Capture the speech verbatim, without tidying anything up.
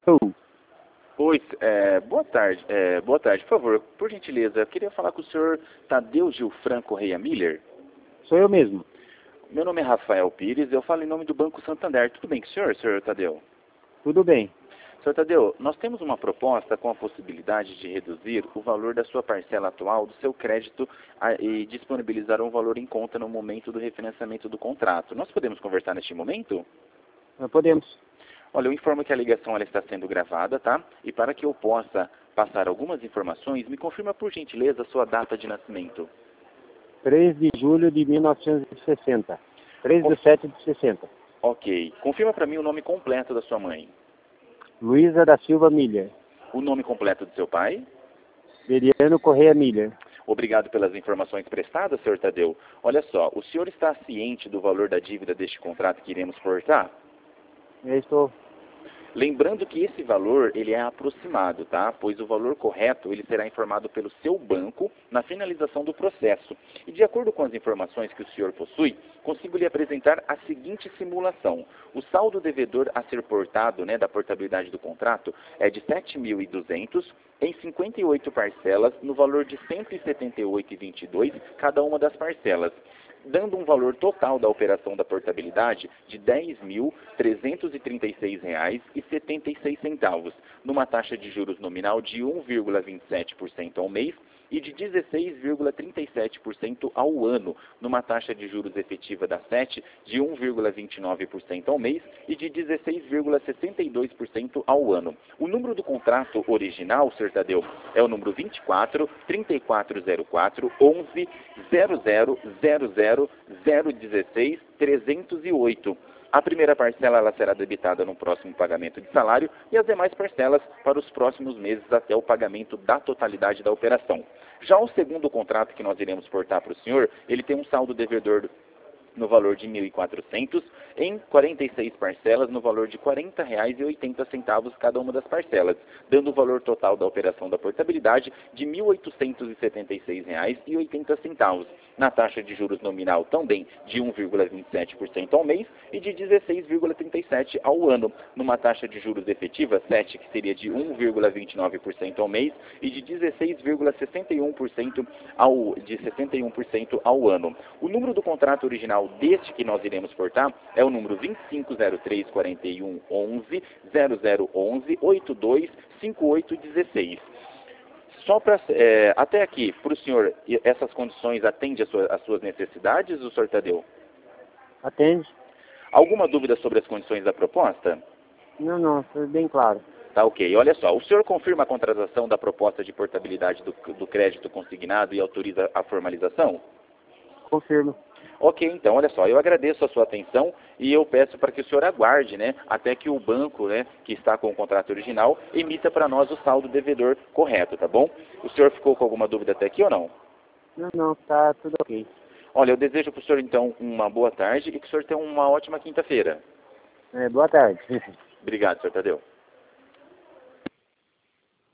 Oh, Oi, é, boa tarde, é, boa tarde, por favor, por gentileza, eu queria falar com o senhor Tadeu Gilfran Correia Miller. sou eu mesmo. Meu nome é Rafael Pires, eu falo em nome do Banco Santander. Tudo bem com o senhor, senhor Tadeu? Tudo bem. senhor Tadeu, nós temos uma proposta com a possibilidade de reduzir o valor da sua parcela atual do seu crédito a, e disponibilizar um valor em conta no momento do refinanciamento do contrato. Nós podemos conversar neste momento? Nós podemos. Olha, eu informo que a ligação ela está sendo gravada, tá? E para que eu possa passar algumas informações, me confirma por gentileza a sua data de nascimento. três de julho de mil novecentos e sessenta. três de setembro de sessenta. Ok. Confirma para mim o nome completo da sua mãe. Luísa da Silva Miller. O nome completo do seu pai. Veriano Correia Miller. Obrigado pelas informações prestadas, senhor Tadeu. Olha só, o senhor está ciente do valor da dívida deste contrato que iremos portar? Eu estou. Lembrando que esse valor ele é aproximado, tá? Pois o valor correto ele será informado pelo seu banco na finalização do processo. E de acordo com as informações que o senhor possui, consigo lhe apresentar a seguinte simulação. O saldo devedor a ser portado, né, da portabilidade do contrato é de sete mil e duzentos em cinquenta e oito parcelas no valor de cento e setenta e oito vírgula vinte e dois cada uma das parcelas, dando um valor total da operação da portabilidade de dez mil trezentos e trinta e seis reais e setenta e seis centavos, numa taxa de juros nominal de um vírgula vinte e sete por cento ao mês e de dezesseis vírgula trinta e sete por cento ao ano, numa taxa de juros efetiva da sete de um vírgula vinte e nove por cento ao mês e de dezesseis vírgula sessenta e dois por cento ao ano. O número do contrato original, senhor Tadeu, é o número vinte e quatro, trinta e quatro zero quatro, onze, zero zero zero zero zero dezesseis, trezentos e oito. A primeira parcela ela será debitada no próximo pagamento de salário e as demais parcelas para os próximos meses até o pagamento da totalidade da operação. Já o segundo contrato que nós iremos portar para o senhor, ele tem um saldo devedor no valor de mil e quatrocentos em quarenta e seis parcelas no valor de quarenta reais e oitenta centavos cada uma das parcelas, dando o valor total da operação da portabilidade de mil oitocentos e setenta e seis reais e oitenta centavos, na taxa de juros nominal também de um vírgula vinte e sete por cento ao mês e de dezesseis vírgula trinta e sete por cento ao ano, numa taxa de juros efetiva sete, que seria de um vírgula vinte e nove por cento ao mês e de dezesseis vírgula sessenta e um por cento ao de sessenta e um por cento ao ano. O número do contrato original deste que nós iremos portar é o número vinte e cinco zero três quarenta e um onze zero zero onze oitenta e dois cinquenta e oito dezesseis. Só para é, até aqui, para o senhor, essas condições atendem às suas necessidades, o senhor Tadeu? Atende? Alguma dúvida sobre as condições da proposta? Não, não, foi bem claro. Tá ok. Olha só, o senhor confirma a contratação da proposta de portabilidade do, do crédito consignado e autoriza a formalização? Confirmo. Ok, então, olha só, eu agradeço a sua atenção e eu peço para que o senhor aguarde, né, até que o banco, né, que está com o contrato original, emita para nós o saldo devedor correto, tá bom? O senhor ficou com alguma dúvida até aqui ou não? Não, não, tá tudo ok. Olha, eu desejo para o senhor, então, uma boa tarde e que o senhor tenha uma ótima quinta-feira. É, boa tarde. Obrigado, senhor Tadeu.